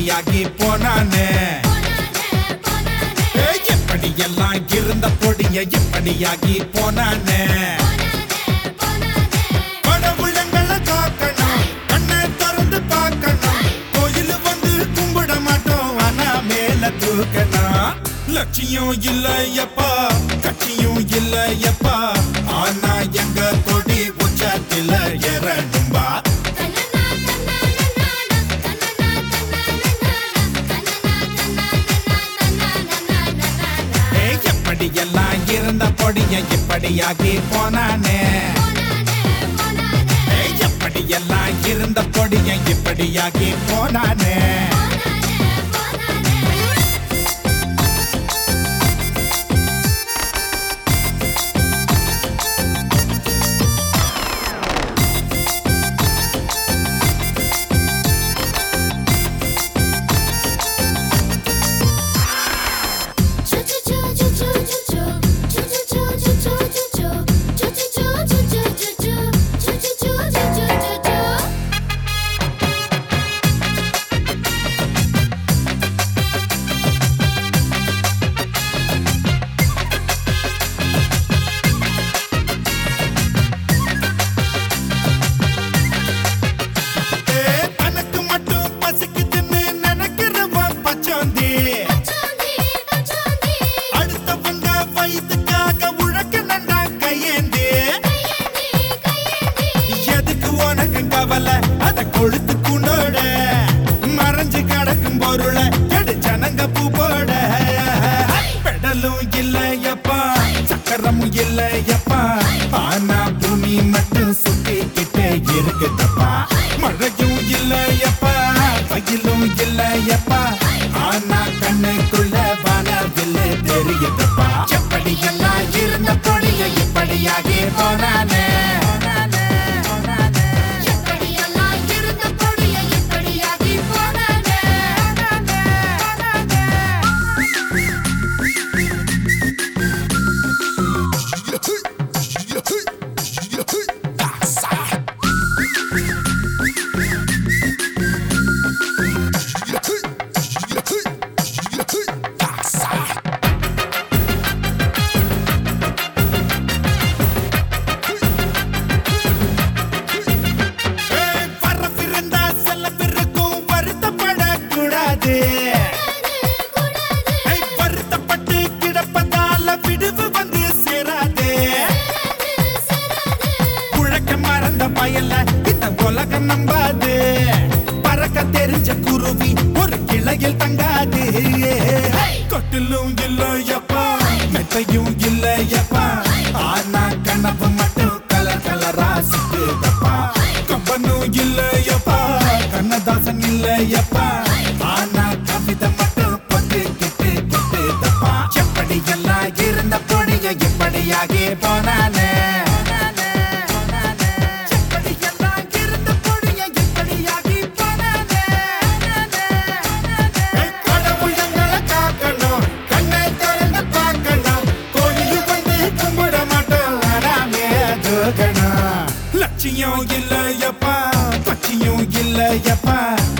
இப்படியாகி போனானே எப்படி எல்லாம் இருந்த பொடிய இப்படியாகி போனானே கடவுளங்களை காக்கணும் கண்ணை திறந்து பார்க்கணும் கோயில் வந்து கும்பிட மாட்டோம் ஆனா மேல தூக்கணும் லட்சியம் இல்லையப்பா கட்சியும் இல்லையப்பா ஆனா எங்க கொடி உச்சத்தில ஏறணும்பா எல்லாம் இருந்த பொடிய இப்படியாகி போனானே எப்படி எல்லாம் இருந்த பொடிய இப்படியாகி போனானே கொழுத்து குண்டோட மறைஞ்சு கிடக்கும் பொருள எடு ஜனங்க பூ போட பெடலும் இல்லையப்பா சக்கரமும் இல்லையப்பா ஆனா பூமி மட்டும் சுத்திக்கிட்டே இருக்குதப்பா மழையும் இல்லையப்பா பயிலும் இல்லையப்பா ஆனா கண்ணுக்குள்ள வானவில்லை தெரியுதப்பா எப்படி எல்லாம் இருந்த பொடிய இப்படியாகி போனானே வருத்தப்பட்டு கிடப்பதால விடுவு வந்து சேராதே குழக்க மறந்த பயல இந்த உலகம் நம்பாது பறக்க தெரிஞ்ச குருவி ஒரு கிளையில் தங்காது கொட்டிலும் இல்லையப்பா மெத்தையும் இல்லையப்பா ஆனா கனவு மட்டும் கலர் கலரா சுத்துதப்பா கம்பனும் இல்லையப்பா கண்ணதாசன் இல்லையப்பா ஆனா கவிதை மட்டும் பட்டு கிட்டு கிட்டுதப்பா எப்படி எல்லாம் இருந்த பொடிய இப்படியாகி போனானே கடவுளங்களை காக்கணும் கண்ணை திறந்து பார்க்கணும் கோயில் வந்து கும்பிட மாட்டோம் ஆனாமே தூக்கணும் லட்சியம் இல்லையப்பா கட்சியும் இல்லையப்பா